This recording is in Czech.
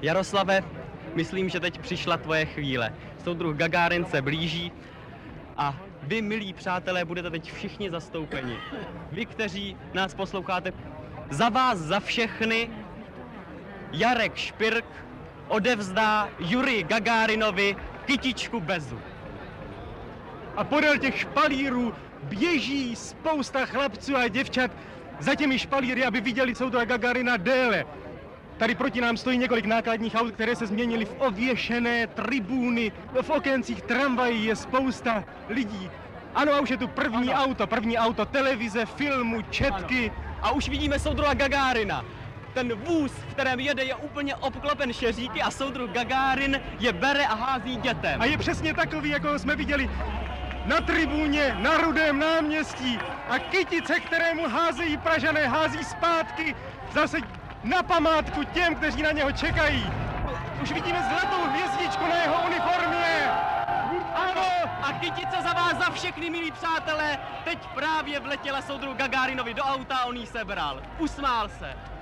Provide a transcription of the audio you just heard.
Jaroslave, myslím, že teď přišla tvoje chvíle. Soudruh Gagarin se blíží a vy, milí přátelé, budete teď všichni zastoupeni. Vy, kteří nás posloucháte, za vás, za všechny, Jarek Špirk odevzdá Juriji Gagarinovi kytičku Bezu. A podél těch špalírů běží spousta chlapců a děvčat za těmi špalíry, aby viděli soudruha Gagarina déle. Tady proti nám stojí několik nákladních aut, které se změnily v ověšené tribúny. V okencích tramvají je spousta lidí. Ano, a už je tu první auto televize, filmu, četky. A už vidíme soudruha Gagarina. Ten vůz, v kterém jede, je úplně obklopen šeříky a soudruh Gagarin je bere a hází dětem. A je přesně takový, jako jsme viděli na tribúně, na Rudém náměstí. A kytice, kterému házejí Pražané, hází zpátky zase na památku těm, kteří na něho čekají. Už vidíme zlatou hvězdičku na jeho uniformě. Ano, a kytice za vás, za všechny, milí přátelé. Teď právě vletěla soudruh Gagarinovi do auta a on jí sebral. Usmál se.